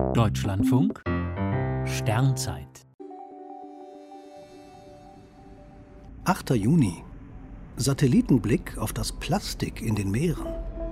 Deutschlandfunk Sternzeit 8. Juni. Satellitenblick auf das Plastik in den Meeren.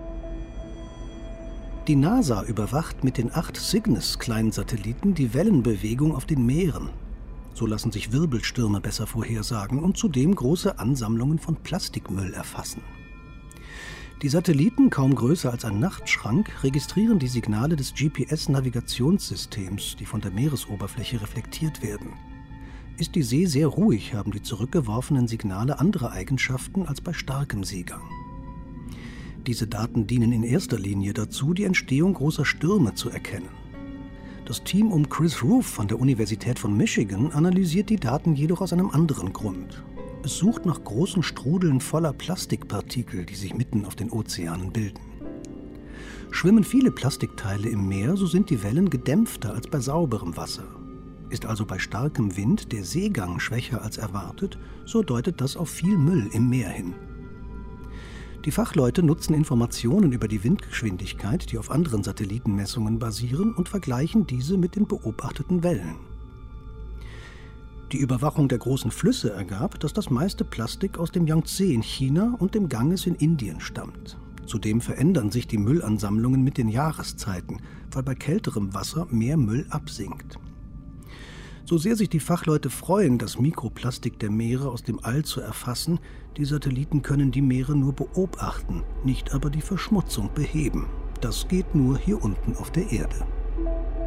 Die NASA überwacht mit den 8 Cygnus-Kleinsatelliten die Wellenbewegung auf den Meeren. So lassen sich Wirbelstürme besser vorhersagen und zudem große Ansammlungen von Plastikmüll erfassen. Die Satelliten, kaum größer als ein Nachtschrank, registrieren die Signale des GPS-Navigationssystems, die von der Meeresoberfläche reflektiert werden. Ist die See sehr ruhig, haben die zurückgeworfenen Signale andere Eigenschaften als bei starkem Seegang. Diese Daten dienen in erster Linie dazu, die Entstehung großer Stürme zu erkennen. Das Team um Chris Roof von der Universität von Michigan analysiert die Daten jedoch aus einem anderen Grund. Es sucht nach großen Strudeln voller Plastikpartikel, die sich mitten auf den Ozeanen bilden. Schwimmen viele Plastikteile im Meer, so sind die Wellen gedämpfter als bei sauberem Wasser. Ist also bei starkem Wind der Seegang schwächer als erwartet, so deutet das auf viel Müll im Meer hin. Die Fachleute nutzen Informationen über die Windgeschwindigkeit, die auf anderen Satellitenmessungen basieren, und vergleichen diese mit den beobachteten Wellen. Die Überwachung der großen Flüsse ergab, dass das meiste Plastik aus dem Yangtze in China und dem Ganges in Indien stammt. Zudem verändern sich die Müllansammlungen mit den Jahreszeiten, weil bei kälterem Wasser mehr Müll absinkt. So sehr sich die Fachleute freuen, das Mikroplastik der Meere aus dem All zu erfassen, die Satelliten können die Meere nur beobachten, nicht aber die Verschmutzung beheben. Das geht nur hier unten auf der Erde.